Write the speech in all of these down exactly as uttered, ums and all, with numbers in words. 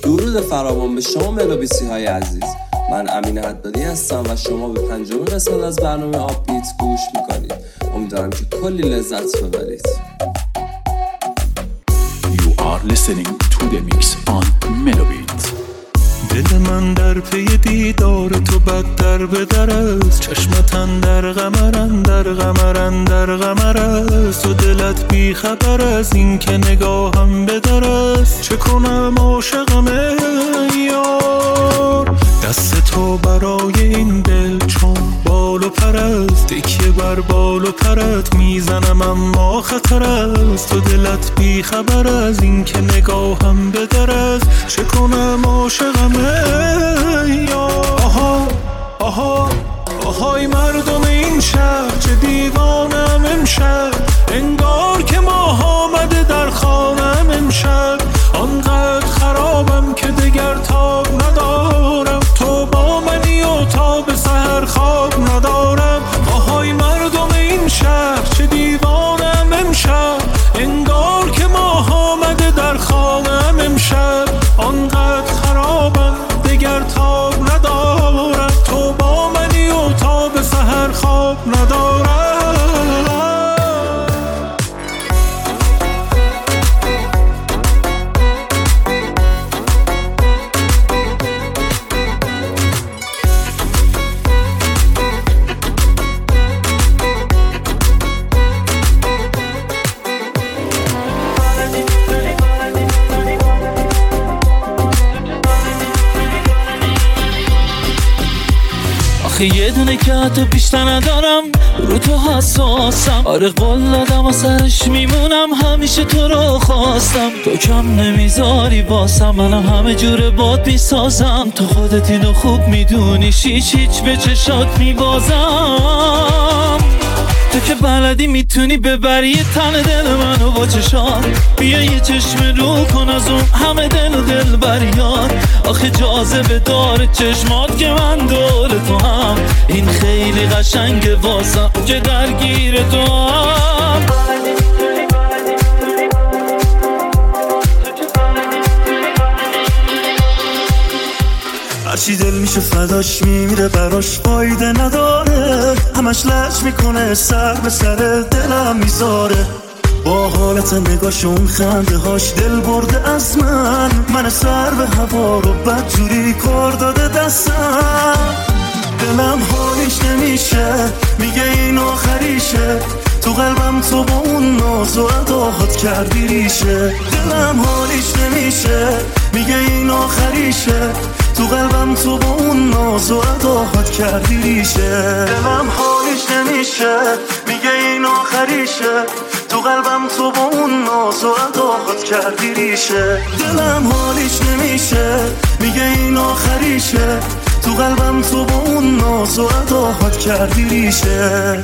درود فراوان به شما ملوبیسی های عزیز. من امین حدادی هستم و شما به پنجمین قسمت از برنامه آپبیت گوش میکنید. امیدوارم که کلی لذت ببرید. You are listening to the mix on Melobit. دل من در پی دیدار تو بدتر به در است، چشمتن در غمرن در غمرن در غمر است، و دلت بی خبر از این که نگاهم به در است. چه کنم عاشقم یار، دست تو برای این دل چون بال و پر است، تکیه بر بال و پرت میزنم اما خطر است، و دلت بی خبر از این که نگاهم به در است. چه کنم عاشقم یار. آها آها آهای مردم این شهر، چه دیوانم امشب، انگار که ماه آمده در خانم امشب. آنقدر خرابم که دگر تاب ندارم، تو با منی و تا به سحر خواب ندارم. آهای مردم این شهر، چه دیوانم امشب، انگار که ماه آمده در خانم امشب. آنقدر خرابم دگر تاب ندارم، تو با منی و تا به سحر خواب ندارم. یه دونه که حتی بیشتر ندارم، رو تو حساسم. آره قول دادم و سرش میمونم، همیشه تو رو خواستم. تو کم نمیذاری باسم، منم همه جور باد میسازم. تو خودت اینو خوب میدونی، هیچ هیچ به چشات میبازم. تو که بلدی میتونی ببری یه تن دل منو با چشات. بیا یه چشم رو کن از اون همه دل و دل بریار. آخه جاذبه داره چشمات که من دور تو هم، این خیلی قشنگه واسم که درگیر تو هم. هرچی دل میشه فداش میمیره، براش فایده نداره. همش لج میکنه، سر به سر دلم میذاره. با حالت نگاشون خنده هاش دل برده از من، من سر به هوا رو بدجوری کار داده دستم. دلم حالیش نمیشه، میگه این آخریشه، تو قلبم تو با اون ناز و اداهات کردی ریشه. دلم حالیش نمیشه، میگه این آخریشه، تو قلبم تو با اون ناز و اداهات کردی ریشه. دلم حالیش نمیشه، میگه این آخریشه، تو قلبم تو با اون ناز و اداهات کردی ریشه. دلم حالیش نمیشه، میگه این آخریشه، تو قلبم تو با اون ناز و اداهات کردی ریشه.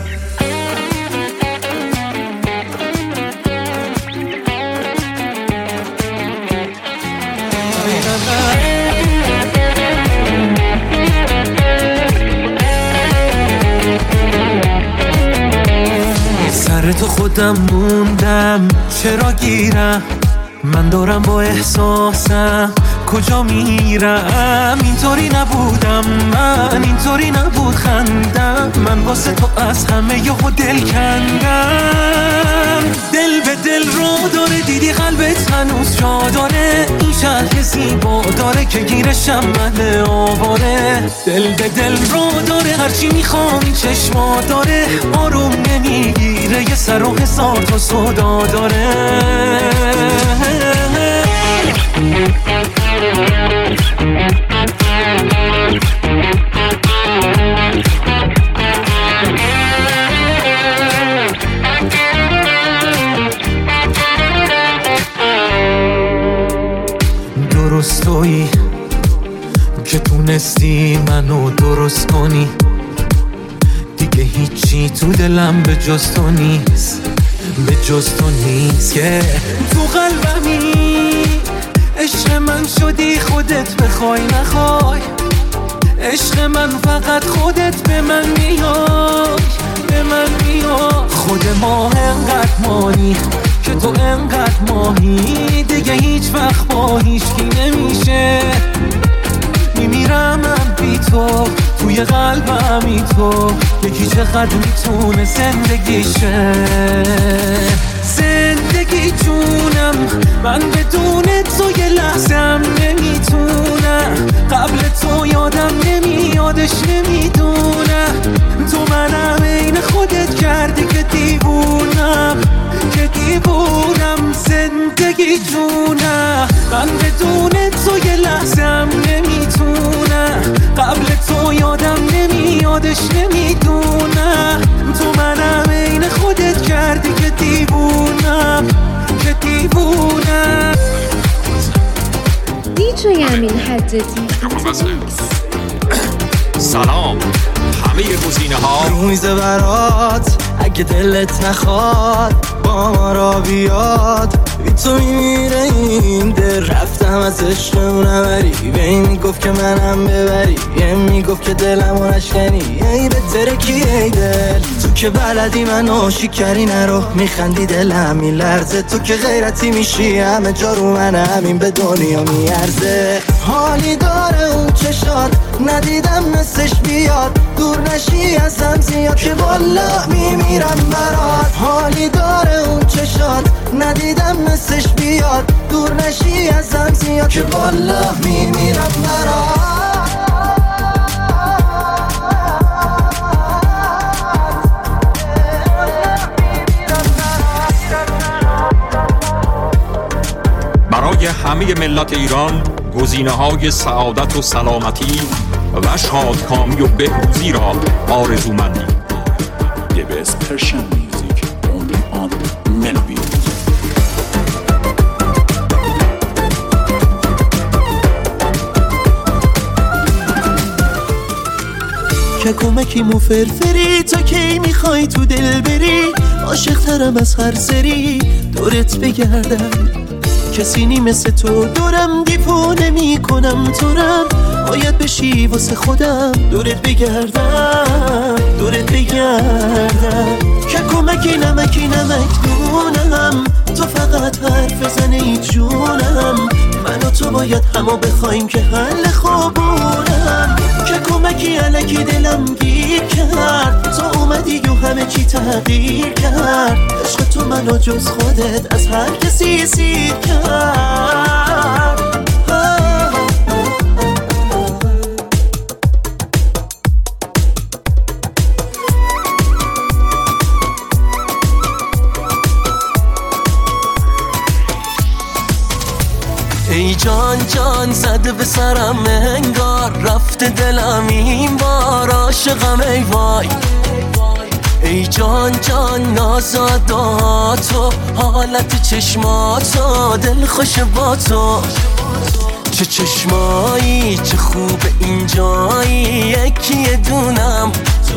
سر تو خودم موندم، چرا گیرم من دارم با احساسم کجا میرم. اینطوری نبودم من، اینطوری نبود خندم من، واسه تو از همه یهو دل کندم. دل به دل رو داره، دیدی قلبت هنوز جا داره. این شهر زیبا داره که گیرشم من آواره. دل به دل رو داره، هرچی میخوام این چشما داره. آروم نمیگیره، یه سر و هزار تا صدا داره. درست تویی که تونستی منو درست کنی، دیگه هیچی تو دلم به جز تو نیست، به جز تو نیست. که تو قلبمی عشق من شدی، خودت بخوای نخوای. عشق من فقط خودت به من میای، به من میای. خود ما انقدر مانی که تو انقدر ماهی، دیگه هیچ وقت با هیچ کی نمیشه میشه، میمیرم من بی تو، توی قلبم بی تو، یکی چقدر میتونه زندگیشه. زندگی جونم من بدون تو یه لحظم نمیتونم، قبل تو یادم نمیادش نمیدونم، تو منم این خودت کردی که دیوونم که دیوونم. زندگی جونم من بدون تو یه لحظم نمیتونم، قبل تو یادم نمیادش نمیدونم، تو منم این خودت کردی که دیوونم که دیوونم. دیجی امین حدادی. سلام همه گزینه ها رو میز برات، اگه دلت نخواد با ما را بیاد، بی تو میمیره این دل. رفتم از عشقمون نبری، به این میگفت که منم ببری، یه میگفت که دلمو نشکنی، ای بهتره کی ای دل. تو که بلدی من عاشق کردی نرو، میخندی دلم میلرزه، تو که غیرتی میشی همه جا رو من، همین به دنیا میارزه. حالی داره اون چشات ندیدم مثلش بیاد، دور نشی ازم زیاد که والا میمیرم برات. حالی داره اون چشات ندیدم مثلش بیاد، دور نشی ازم زیاد که والا میمیرم برات. برای همه ملت ایران گزینه های سعادت و سلامتی و شادکامی و بهروزی را آرزومندیم. The best Persian music only on Melody. که کمکی مو فرفری، تا کی میخوای تو دل بری، عاشق ترم از هر سری دورت بگردم، کسی نی مثل تو دورم، دیپو نمی کنم تورم، باید بشی واسه خودم دورت بگردم دورت بگردم. که کمکی نمکی نمک دونم، تو فقط حرف بزن ای جونم، من و تو باید همو بخوایم که حل خوابونم. که کمکی علکی دلم گیر کرد، تو اومدی و همه چی تغییر کرد، عشق تو منو جز خودت از هر کسی سیر کرد. ای جان جان زده به سرم انگار، رفته دلم این بار عاشقم ای وای. ای جان جان نازاداتو، حالت چشماتو، دل خوش با تو، چه چشمایی چه خوب اینجایی، یکی دونم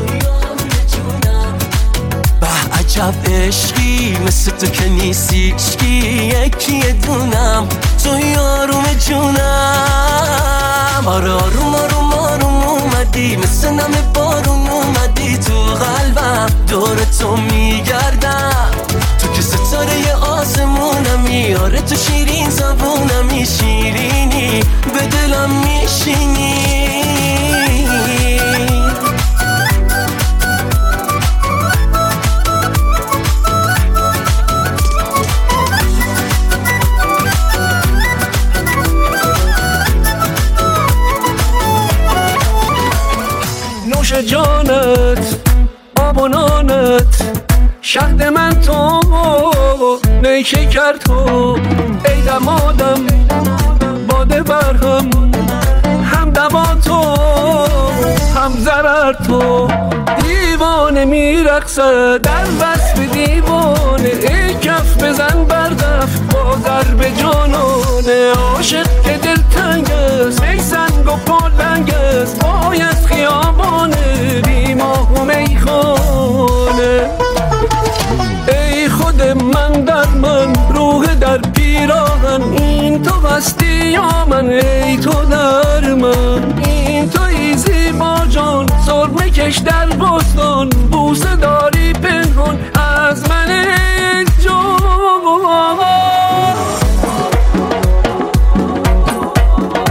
به عجب عشقی مثل تو که نیستی عشقی، یکی دونم تو یاروم جونم. آره آروم آروم آروم اومدی، مثل نم بارون اومدی تو قلبم، دور تو میگردم، تو که ستاره آسمونمی، آره تو شیرین زبونمی، شیرینی به دلم میشینی. نوش جانت آب و نانت، شهد من تو نیشه کرد تو، ای دمادم باده برهم، هم دوا تو هم ضرر تو، دیوانه میرقصه در وصف دیوانه، ای کف بزن بردف با ضرب جانانه، عاشق که دل تنگ است ای سنگ و پالنگ است، پای از خیابانه بی ماه و میخانه. ای خود من در من، روح در پیراهن، این تو هستی یا من، ای تو در من، این توی زیبا جان، سرمه کش در بستان، بوسه داری پنهان از من ای جان.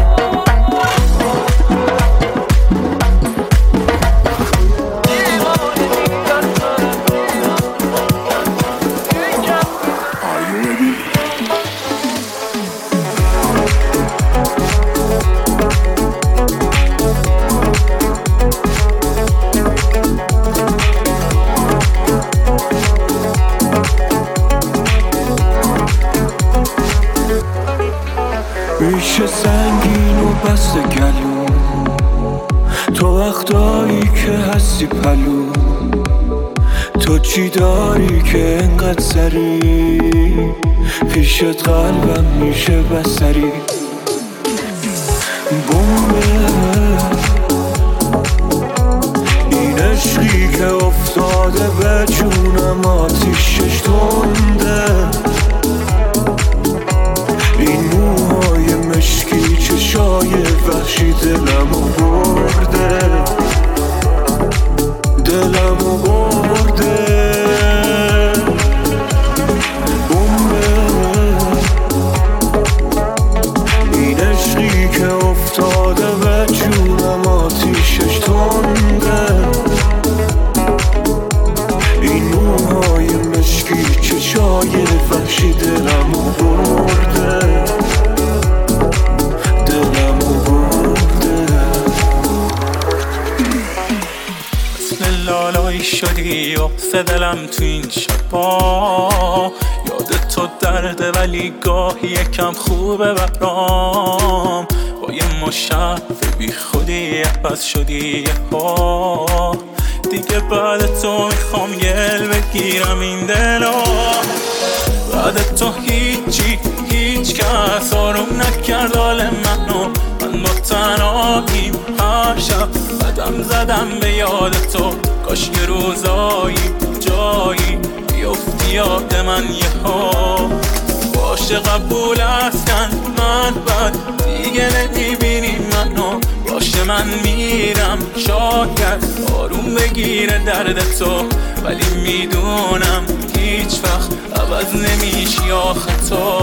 ریشه سنگین و بست گلو، تو وقتایی که هستی پلو، تو چی داری که انقدر سری پیشت قلبم میشه بسری. بومه این عشقی که افتاده به جونم آتیشش تنده، این موهای مشکی چشای وحشی دلمو برده، دلمو برده. بومه این عشقی که افتاده به جونم آتیشش تنده، این موهای مشکی چشای وحشی دلمو برده، دلمو برده. مثل لالایی شدی و دلم تو این شبا، یاد تو درده ولی گاهی یکم خوبه برام، با یه مشرف بی خودی عوض شدی ها، دیگه بعد تو میخوام گل بگیرم این دلا، بعد تو هیچی هیچ کس آروم نکرد حال منو، من با تنهاییم هر شب قدم زدم به یاد تو، کاش یه روزایی جایی بیفتی یاد من یه ها، باشه قبول هستن من بد دیگه نمیبینی منو، باشه من میرم شاید آروم بگیره درد تو، ولی میدونم هیچ وقت عوض نمیشی آخه تو.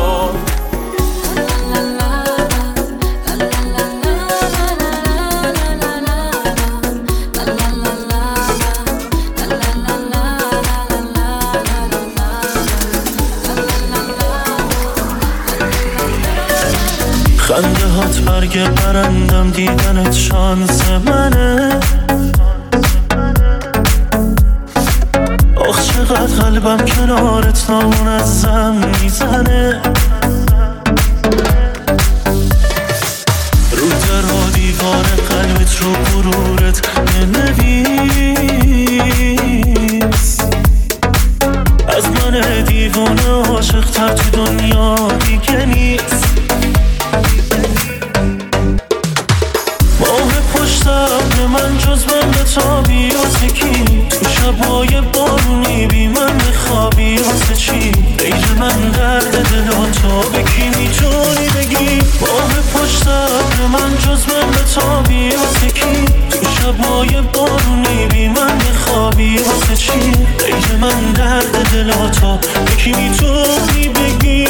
خنده هات برگ برندم دیدنت شانس منه، آخ چقدر قلبم کنارت نامون از زم میزنه، رو در و دیوار قلبت رو غرورت بنویس، از من دیوانه عاشق تر تو دنیا دیگه نیست. به من جز من به تابی واسه کی، تو شبای بارونی بی من بخوابی واسه چی، غیر من درد دل تو به کی میتونی بگی، ماه پشت به من جز من به تابی واسه کی، تو شبای بارونی بی من بخوابی واسه چی، غیر من درد دل تو به کی میتونی بگی.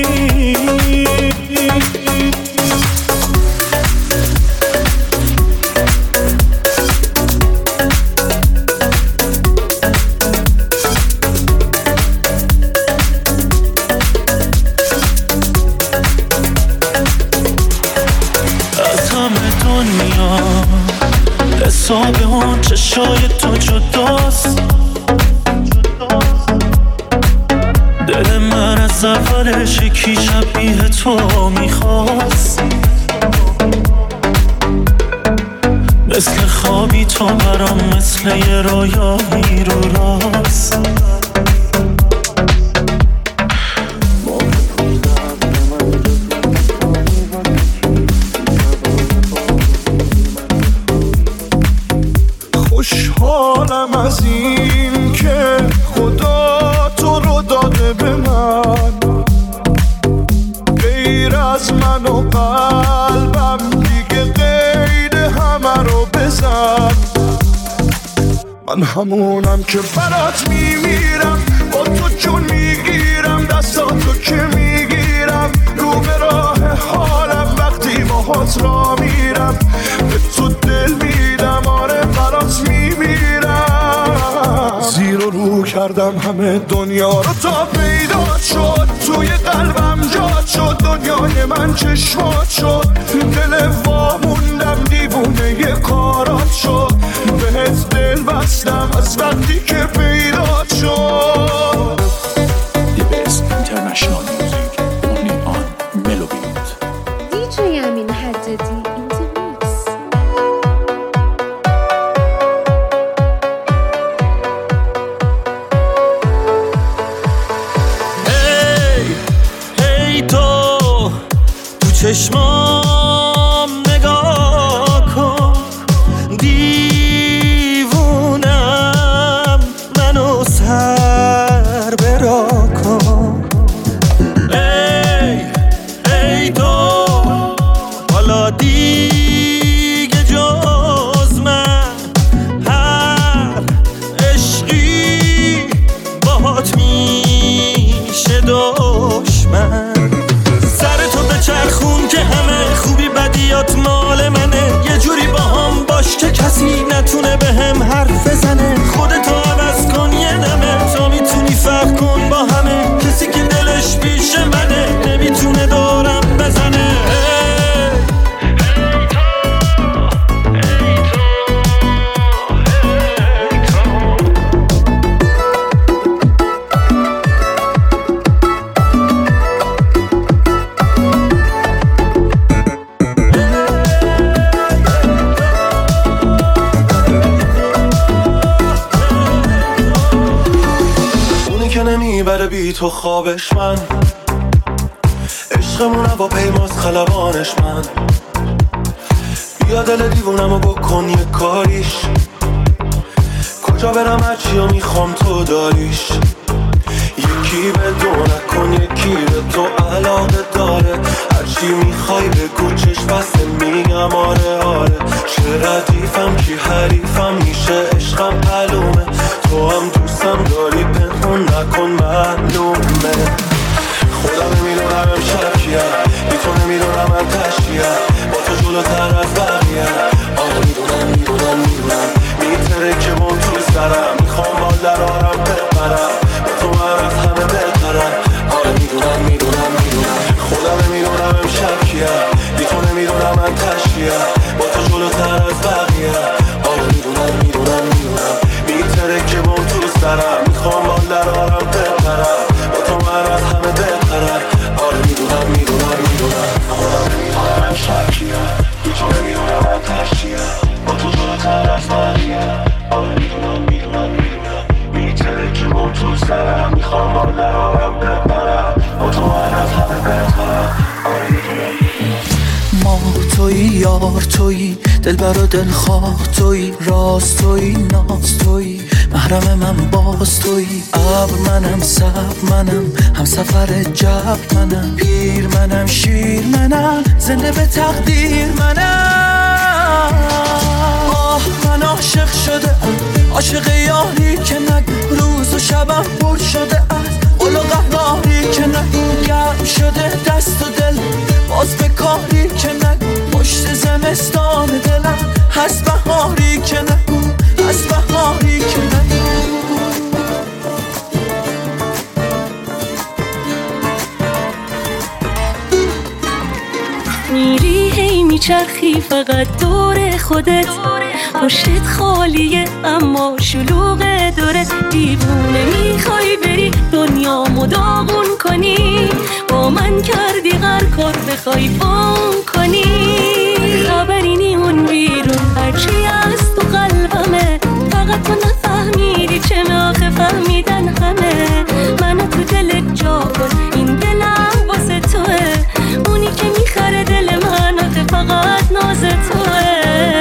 حساب اون چشای تو جداست، دل من از اولش یکی شبیه تو میخواست، مثل خوابی تو برام مثل یه رویایی رو راست. خوشحالم از این که خدا تو رو داده به من، غیر از من و قلبم دیگه غیر همه رو بزن، من همونم که برات میمیرم، با تو جون میگیرم، دستاتو که میگیرم، رو به راه حالم وقتی باهات را میرم، به تو دل میدم، آره برات میمیرم، زیر و رو کردم همه دنیا رو تا پیدا شد، توی قلبم جات شد، دنیای من چشمات شد، دل واموندم دیوونه یه کارات شد، بهت دل بستم از وقتی که پیدا شد. The best international music only on Melobit. دی چشمام نگاه کن، دیوونم منو سر برا کن. ای ای تو حالا دیگه جز من هر عشقی باهات میشه دشمن. چرخون که همه خوبی بدیات مال منه، یه جوری با هم باش که کسی نتونه به هم حرف بزنه. خودتو عوض کن یه دمه، تا میتونی فرق کن با همه. کسی که دلش پیش منه نمیتونه دورم بزنه. نمیبره بی تو خوابش من، عشقمون هواپیماست خلبانش من. بیا دل دیوونمو بکن یه کاریش، کجا برم هرچی و میخوام تو داریش. یکی به دو نکن یکی به تو علاقه داره، هرچی میخوای بگو چشم بسته میگم آره آره. چه ردیفم کی حریفم میشه عشقم معلومه، تو هم دوستم داری پنهون نکن معلومه. خودم نمیدونم امشب کیه، بی تو نمیدونم من تشکیه، با تو جلوتر از بقیه. آره میدونم میدونم میدونم میتره که من تو سرم، میخوام با درارم بپرم، با تو من از همه بهترم. آره میدونم میدونم میدونم خودم نمیدونم امشب کیه، بی تو نمیدونم من تشکیه، با تو جلوتر از بقیه. آره میدونم میدونم میدونم میتره که من تو سرم، میخوام با درارم بپرم، با تو من از همه بهترم. آره میدونم میدونم میدونم خودم نمیدونم امشب کیه، بی تو نمیدونم من تشکیه، با تو جلوتر از بقیه. آره میدونم میدونم میدونم میتره که من تو سرم، میخوام با درارم بپرم، با تو من از همه بهترم. آره میدونم ما توی یار توی دلبر و دلخواه توی، راست توی ناز توی محرم من باز توی. ابر منم صبر منم هم سفر جبر منم، پیر منم شیر منم زنده به تقدیر منم. آه من عاشق شده ام، عاشق یاری که نگو روز و شبم پر شده از قل و قهاری که نگو. گرم شده دست و دل باز به کاری که نگو، پشت زمستان دلم هست بهاری که نگو، هست بهاری که نگو. میری هی میچرخی فقط دور خودت، پشتت خالیه اما شلوغ دورت. دیوونه میخوای بری دنیا مداغون کنی، با من کردی هر کار بخوای فون کنی. خبری نیمون بیرون هرچی از تو قلبمه، فقط تو نفهمیدی چه آخه فهمیدن همه. منو تو دلت جا کن این دلم واسه توه، اونی که میخره دل من آخه فقط ناز توه.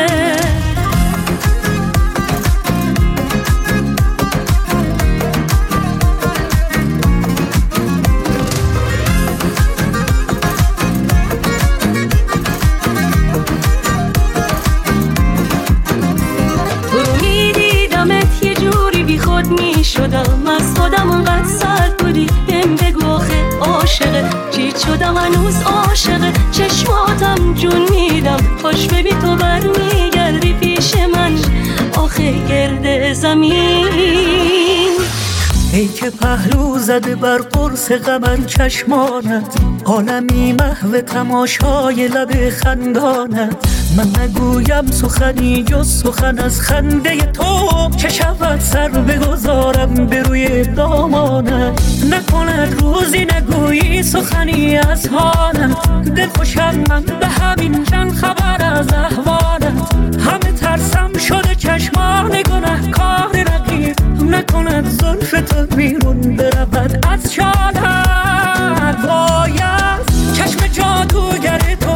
می شدم از خودم اونقدر سرد بودی، بهم بگو آخه عاشقه چی شدم هنوز عاشقه. چشماتم جون میدم خوش ببی تو برمیگردی پیش من آخه گرد زمین. ای که پهلو زده بر قرص قمر چشمانت، عالمی محو تماشای لب خندانت. من نگویم سخنی جز سخن از خنده تو، که شود سر بگذارم به روی دامانت. نکند روزی نگویی سخنی از حالت، دل خوشم من به همین چند خبر از احوالت. همه ترسم شده چشمان گناه کار رقیب، نکند زلف تو بیرون برود از شالت. باید چشم جادوگر تو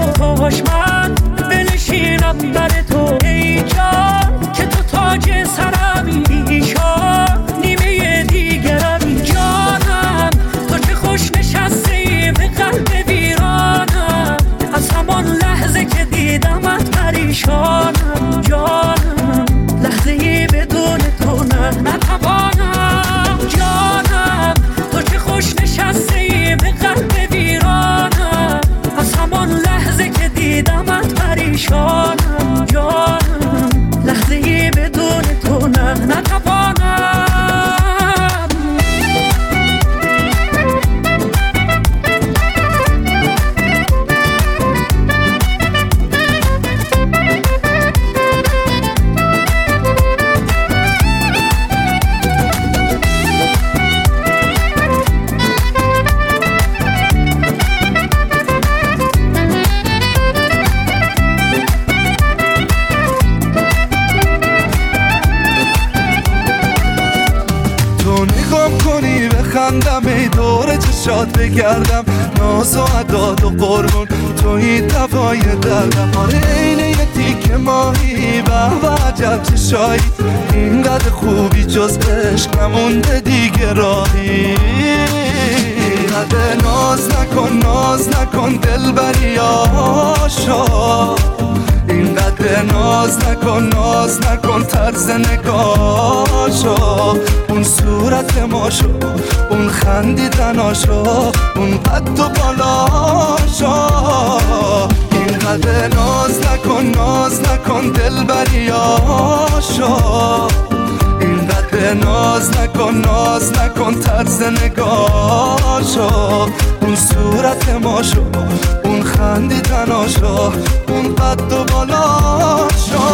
ببندم ای دور چشات بگردم ناز و عداد و قربون توی دوای دردم آره اینه یه تیکه ماهی به و عجب چشایی اینقدر خوبی جز عشق نمونده دیگه راهی اینقدر ناز نکن ناز نکن دل بری آشا اینقدر ناز نکن ناز نکن طرز نگاشو اون صورت ماشو اون خندیدناشو اون قد و بالاشو اینقدر ناز نکن ناز نکن دل بریاشو اینقدر ناز نکن ناز نکن طرز نگاشو اون صورت ماشو اون خندیدناشو اون قد و بالاشو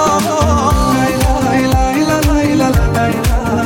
لای لای لای لای لای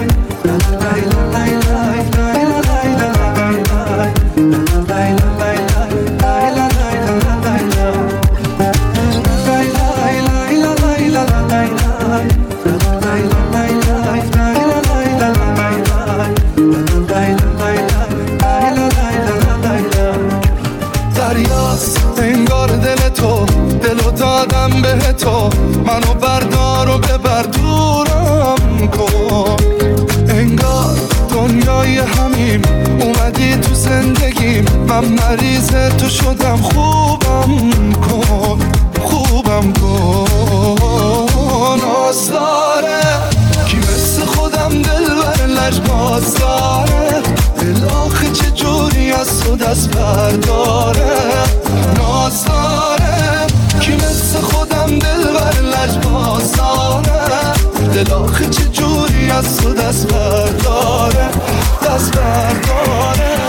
انگار دل تو دلو دادم به تو منو بردار و ببر دورم کن انگار دنیای همیم اومدی تو زندگیم من مریض تو شدم خوبم کن خوبم کن ناز داره کی مثل خودم دل بر لجباز داره دل آخه چه جوری از تو دست برداره ناز داره کی مثل خودم دل بر لجباز داره دل آخه چه جوری از تو دست برداره دست برداره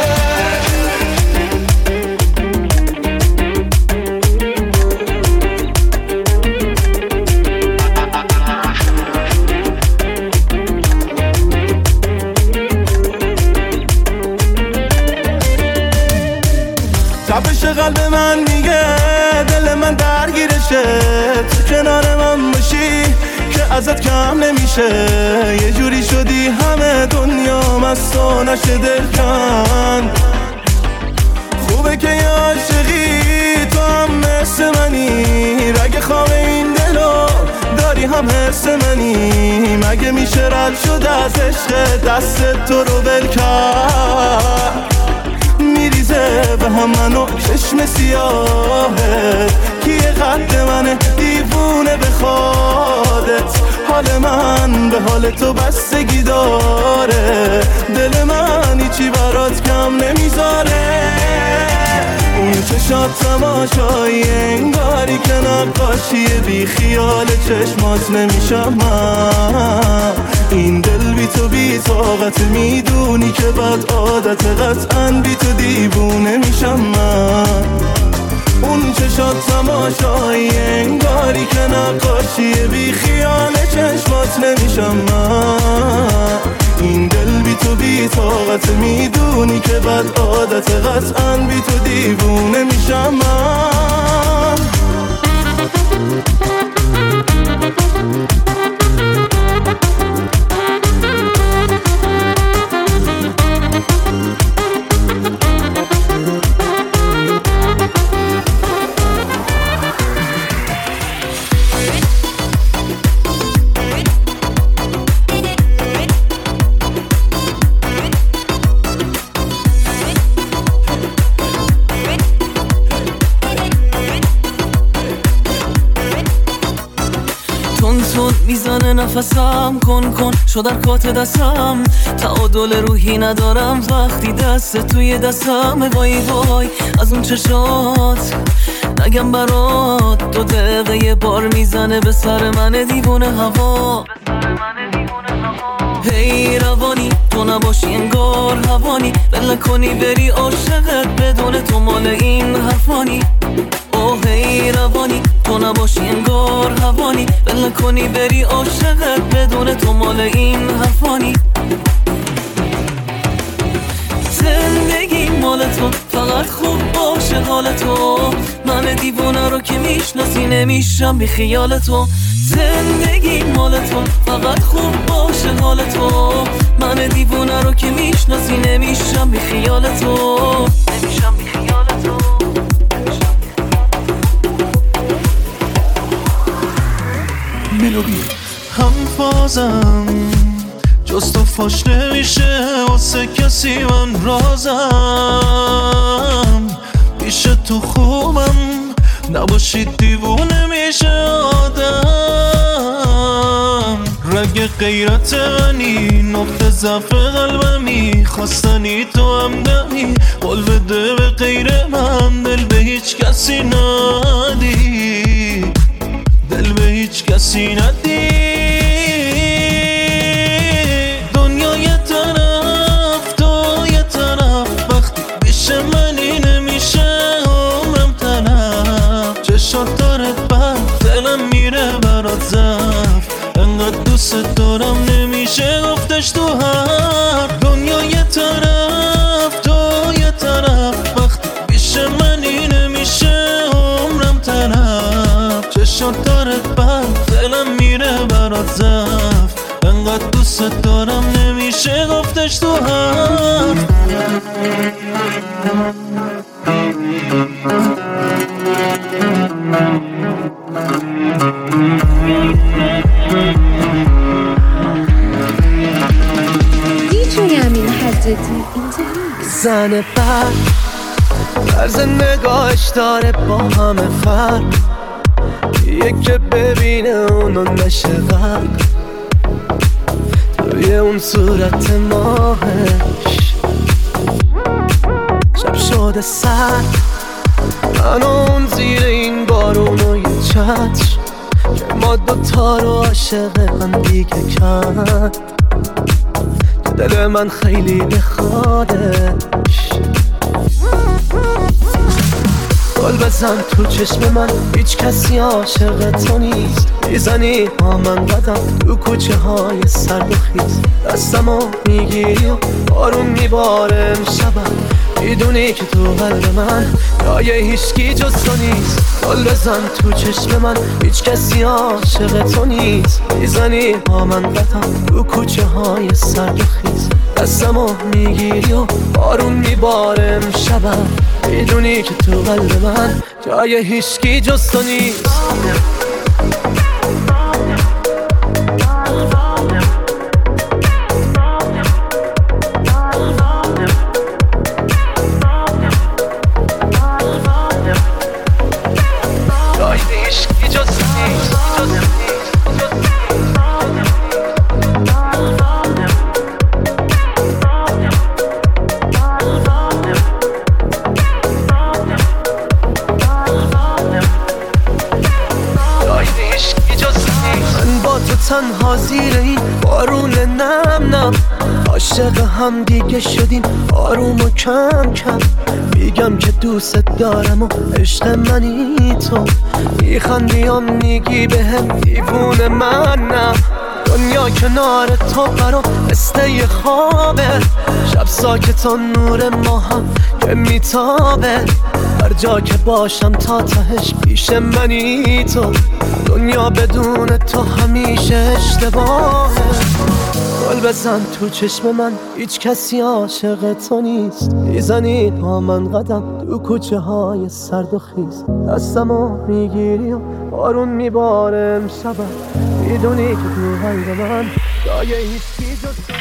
تپش قلب من میگه دل من درگیرشه تو کنار من باشی که ازت کم نمیشه یه جوری شدی همه دنیا مستو نشه دل کن خوبه که یه عاشقی تو هم مثل منی رگ خواب این دلو داری هم حس منی مگه میشه رد شد از عشق دست تو رو ول کرد میریزه به هم منو چشم سیاهه کیه قد منه دیوونه به خودت حال من به حال تو بستگی داره دل من هیچی برات کم نمیذاره اون چشات تماشایی انگاری که نقاشیه بی خیال چشمات نمیشم من این دل بی تو بی طاقت میدونی که بد عادت قطعا بی تو دیوونه میشم من اون چشات تماشایی انگاری که نقاشیه بی خیال چشمات نمیشم من این دل بی تو بی طاقت میدونی که بد عادت قطعا بی تو دیوونه میشم من میزنه نفسم کن کن شد در کات دستم تعادل روحی ندارم وقتی دست توی دستم وای وای از اون چشات نگم برات دو دقیقه یه بار میزنه به سر من دیوونه هوا هی روانی تو نباشی انگار هوانی بله کنی بری عاشقت بدون تو مال این حرفانی اوه هی روانی تو نباشی انگار هوانی بله کنی بری عاشقت بدون تو مال این حرفانی زندگی مال تو فقط خوب باشه حال تو من من دیوونه رو که میشناسی نمیشم بی خیال تو. زندگی مال تو فقط خوب باشه حال تو. من دیوونه رو که میشناسی نمیشم بی خیال تو. نمیشم بی خیال تو. ملودی هم فازم جز تو فاش نمیشه واسه کسی من رازم. پیش تو خوبم نباشید دیوونه میشه آدم. رگ غیرت منی نقطه ضعف قلبمی خواستنی تو همدمی. قول بده به غیر من دل به هیچ کسی ندی. دل به هیچ کسی ندی. دنیا یه طرف تو یه طرف وقتی پیش منی نمیشه عمرم تلف. چشات دارت بند دلم میره برات زف. انقدر دوست دارم نمیشه گفتش تو حرف. دنیا یه طرف تو یه طرف وقتی پیش منی نمیشه عمرم تلف. چشات دارت بند دلم میره برات زف. انقدر دوست دارم نمیشه گفتش تو حرف. زن بر طرز نگاهش داره با همه فرق. یکی ببینه اونو نشه غرق توی اون صورت ماهش. شب شده سر من اون زیر این بارون و یه چتر که ما دوتا رو عاشق هم دیگه کرد. دل من خیلی بخوادش. گل بزن تو چشم من هیچ کسی عاشق تو نیست. میزنی با من قدم تو کوچه های سرد و خیز. دستمو میگیری و بارون میباره امشبم. میدونی که تو قلب من جای هیچکی جز تو نیست. گل بزن تو چشم من هیچ کسی عاشق تو نیست. میزنی با من قدم تو کوچه های سرد و خیز. دستمو میگیری و بارون میباره امشبم. میدونی که تو قلب من جای هیچکی جز تو نیست. تنها زیر این بارون نم نم عاشق هم دیگه شدیم آروم و کم کم. میگم که دوست دارم و عشق منی تو. میخندی و میگی به هم دیوونه منم. دنیا کنار تو برام مثل یه خوابه. شب ساکت و نور ما هم که میتابه. هر جا که باشم تا تهش پیش منی تو. دنیا بدون تو همیشه اشتباهه. گل بزن تو چشم من هیچ کسی عاشق تو نیست. میزنی با من قدم تو کوچه های سرد و خیز. دستمو میگیری و بارون میباره امشبم. میدونی که تو قلب من جای هیچکی جز